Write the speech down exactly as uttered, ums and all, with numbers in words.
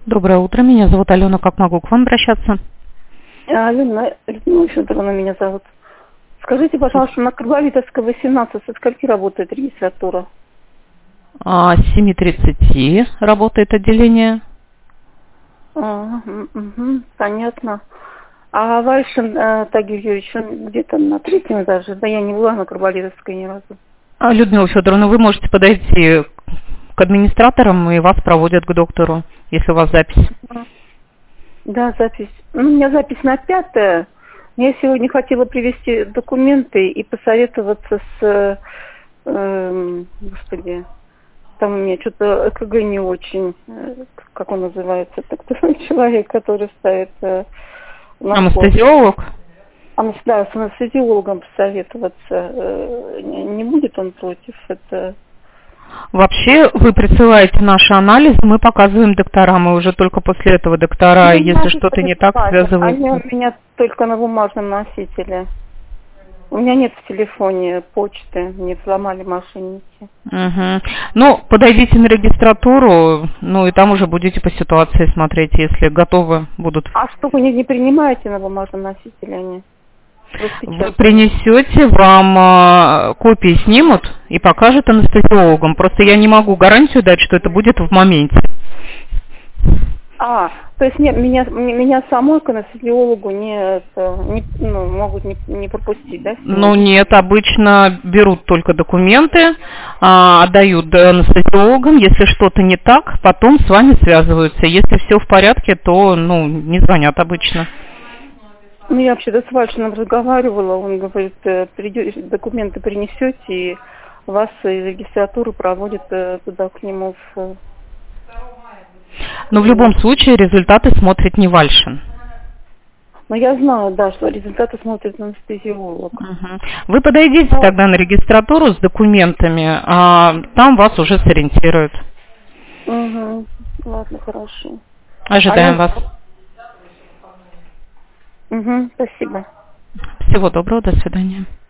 Доброе утро, меня зовут Алена, как могу к вам обращаться? Алена, Людмила Федоровна меня зовут. Скажите, пожалуйста, на Карбовитовской восемнадцать со скольки работает регистратура? А, с семи тридцати работает отделение. А, угу, понятно. А Вальшин э, Тагир Юрьевич, он где-то на третьем этаже? Да я не была на Карбовитовской ни разу. А, Людмила Федоровна, вы можете подойти к администраторам, и вас проводят к доктору, если у вас запись. Да, запись. Ну, у меня запись на пятое. Я сегодня хотела привезти документы и посоветоваться с... Э, господи, там у меня что-то ЭКГ не очень... Э, как он называется? Так, человек, который ставит... Э, Анестезиолог? А, да, с анестезиологом посоветоваться. Э, не, не будет он против? Это... Вообще, вы присылаете наши анализы, мы показываем докторам, и уже только после этого доктора, Ну, если что-то не так, связываются. Они у меня только на бумажном носителе. У меня нет в телефоне почты, мне взломали мошенники. Угу. Ну, подойдите на регистратуру, ну и там уже будете по ситуации смотреть, если готовы будут. А что, вы не, не принимаете на бумажном носителе они? Вы принесете, вам э, копии снимут и покажут анестезиологам. Просто я не могу гарантию дать, что это будет в моменте. А, то есть нет, меня, меня самой к анестезиологу не, это, не ну, могут не, не пропустить, да? Ну нет, обычно берут только документы, а, отдают анестезиологам. Если что-то не так, потом с вами связываются. Если все в порядке, то ну не звонят обычно. Ну, я вообще-то с Вальшиным разговаривала, он говорит, придете, документы принесете, и вас из регистратуры проводят туда к нему. В... Но в любом случае результаты смотрит не Вальшин. Ну, я знаю, да, что результаты смотрит анестезиолог. Угу. Вы подойдите Но... тогда на регистратуру с документами, а там вас уже сориентируют. Угу. Ладно, хорошо. Ожидаем а я... вас. Угу, спасибо. Всего доброго, до свидания.